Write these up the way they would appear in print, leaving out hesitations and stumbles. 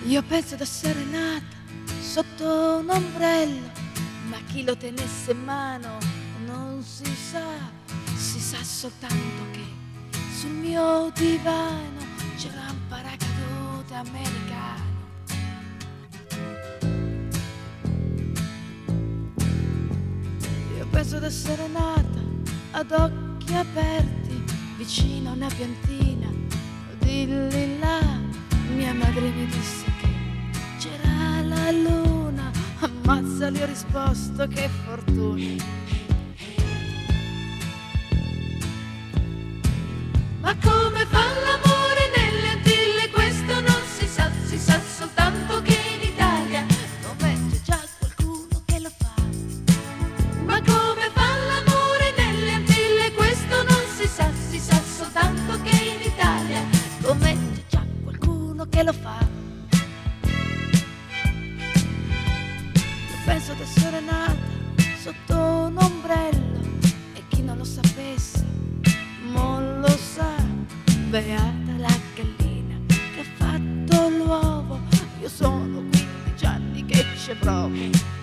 Io penso d'essere nata sotto un ombrello, ma chi lo tenesse in mano non si sa soltanto che sul mio divano c'era un paracadute americano. Io penso d'essere nata ad occhi aperti vicino a una piantina di lilla. Mia madre mi disse che c'era la luna, ammazza, le ho risposto che fortuna. Ma come fa l'amore nelle Antille questo non si sa soltanto che in Italia dove c'è già qualcuno che lo fa. Ma come fa l'amore nelle Antille questo non si sa soltanto che in Italia come c'è già qualcuno che lo fa. Io penso d'essere nata sotto un ombrello e chi non lo sapesse non lo sa. Beata la gallina che ha fatto l'uovo, io sono 15 anni che ci provo.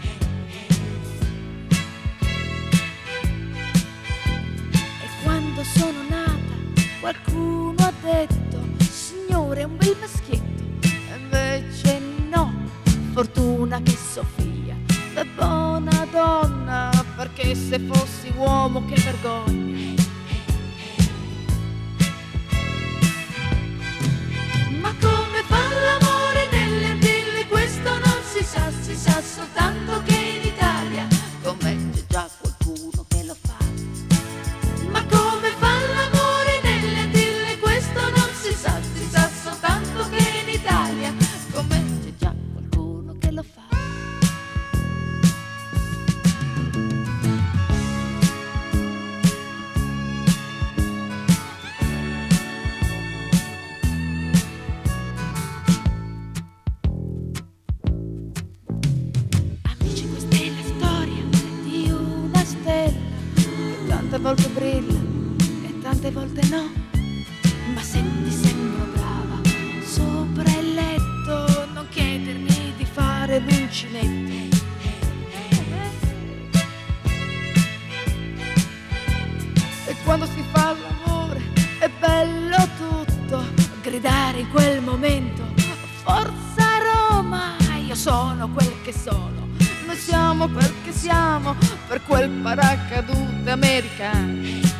E quando sono nata qualcuno ha detto signore è un bel maschietto, e invece no, fortuna che Sofia è buona donna, perché se fossi uomo che vergogna. Ma come fa l'amore nelle Antille questo non si sa soltanto che in Italia come c'è già qualcuno che lo fa. Ma come fa l'amore nelle Antille questo non si sa soltanto che in Italia come c'è già qualcuno che lo fa. Tante volte brilla e tante volte no, ma se ti sembro brava sopra il letto non chiedermi di fare l'uncinetto. E quando si fa l'amore è bello tutto, gridare in quel momento forza Roma, io sono quel che sono, noi siamo quel che siamo per quel paracadute americano.